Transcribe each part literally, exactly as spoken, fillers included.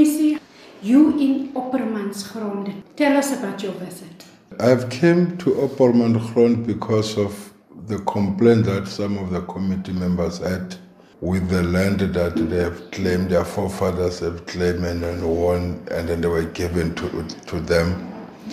Commissie, you in Oppermansgrond. Tell us about your visit. I've came to Oppermansgrond because of the complaint that some of the committee members had with the land that they have claimed, their forefathers have claimed and then won, and then they were given to, to them.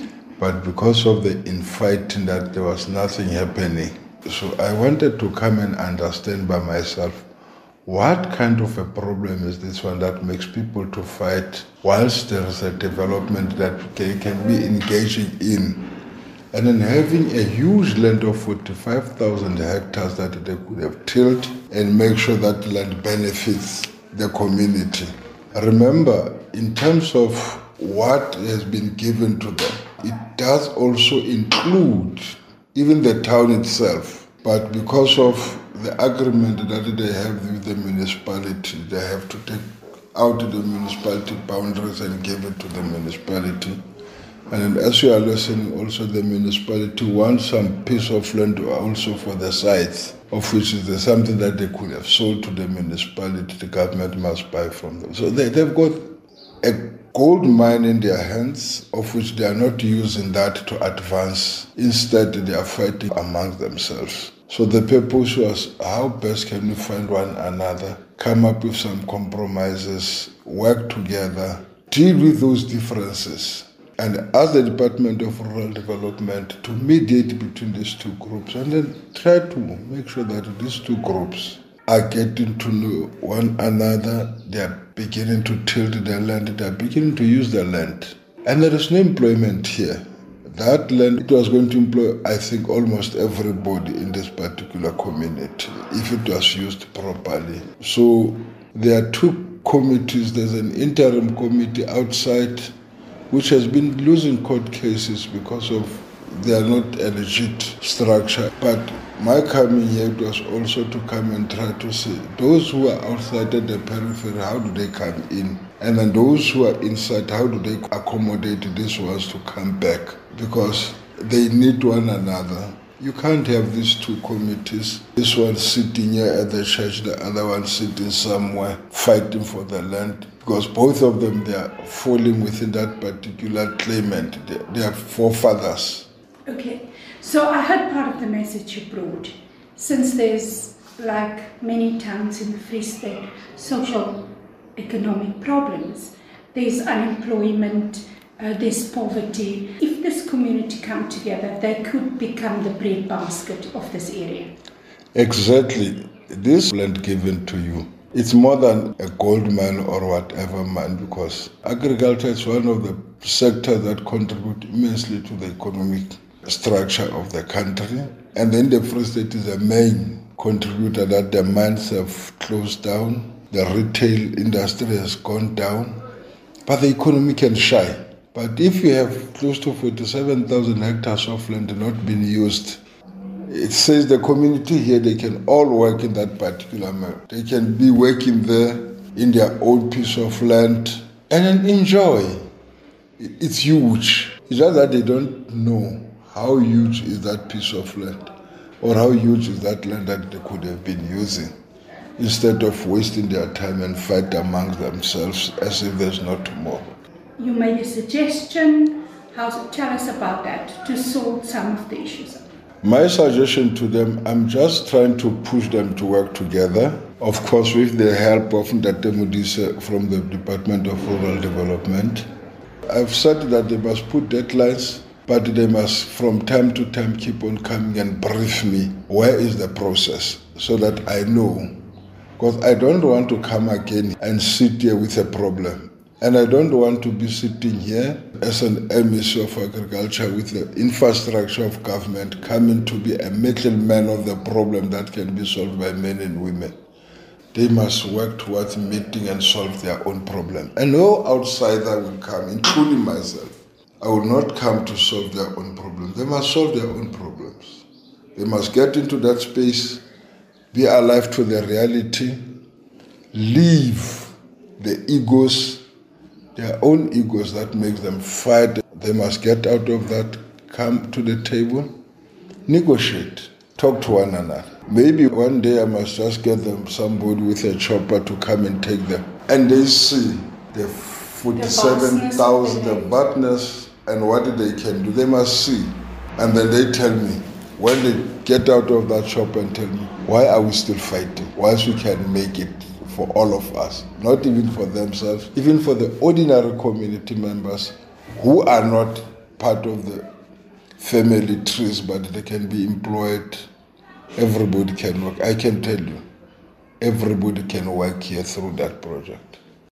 But because of the infighting, that there was nothing happening. So I wanted to come and understand by myself, what kind of a problem is this one that makes people to fight whilst there is a development that they can be engaging in? And then having a huge land of forty-five thousand hectares that they could have tilled and make sure that land benefits the community. Remember, in terms of what has been given to them, it does also include even the town itself. But because of the agreement that they have with the municipality, they have to take out the municipality boundaries and give it to the municipality. And then as you are listening, also the municipality wants some piece of land also for the sites, of which is there something that they could have sold to the municipality, the government must buy from them. So they, they've got a gold mine in their hands, of which they are not using that to advance. Instead, they are fighting among themselves. So the purpose was, how best can we find one another, come up with some compromises, work together, deal with those differences, and ask the Department of Rural Development to mediate between these two groups, and then try to make sure that these two groups are getting to know one another, they are beginning to till their land, they are beginning to use their land. And there is no employment here. That land, it was going to employ, I think, almost everybody in this particular community, if it was used properly. So there are two committees. There's an interim committee outside, which has been losing court cases because of they are not a legit structure. But my coming here was also to come and try to see those who are outside at the periphery, how do they come in? And then those who are inside, how do they accommodate these ones to come back? Because they need one another. You can't have these two committees, this one sitting here at the church, the other one sitting somewhere fighting for the land, because both of them, they are falling within that particular claimant. They, they are forefathers. Okay, so I heard part of the message you brought. Since there's, like many towns in the Free State, social economic problems, there's unemployment, Uh, there's poverty. If this community come together, they could become the breadbasket of this area. Exactly. This land given to you, it's more than a gold mine or whatever mine, because agriculture is one of the sectors that contribute immensely to the economic structure of the country. And then the Free State is a main contributor that the mines have closed down, the retail industry has gone down, but the economy can shine. But if you have close to forty-seven thousand hectares of land not being used, it says the community here, they can all work in that particular mine. They can be working there in their own piece of land and then enjoy. It's huge. It's just that they don't know how huge is that piece of land or how huge is that land that they could have been using, instead of wasting their time and fight among themselves as if there's no tomorrow. You made a suggestion. How, tell us about that, to solve some of the issues. My suggestion to them, I'm just trying to push them to work together. Of course, with the help of Ndate Modise from the Department of Rural Development. I've said that they must put deadlines, but they must from time to time keep on coming and brief me. Where is the process? So that I know. Because I don't want to come again and sit here with a problem. And I don't want to be sitting here as an M E C of Agriculture with the infrastructure of government coming to be a middleman of the problem that can be solved by men and women. They must work towards meeting and solve their own problem. And no outsider will come, including myself. I will not come to solve their own problems. They must solve their own problems. They must get into that space, be alive to the reality, leave the egos, their own egos that makes them fight. They must get out of that, come to the table, negotiate, talk to one another. Maybe one day I must just get them somebody with a chopper to come and take them. And they see the forty-seven thousand, the vastness and what they can do. They must see. And then they tell me, when they get out of that shop and tell me, why are we still fighting? Once we can make it for all of us, not even for themselves, even for the ordinary community members who are not part of the family trees, but they can be employed. Everybody can work. I can tell you, everybody can work here through that project.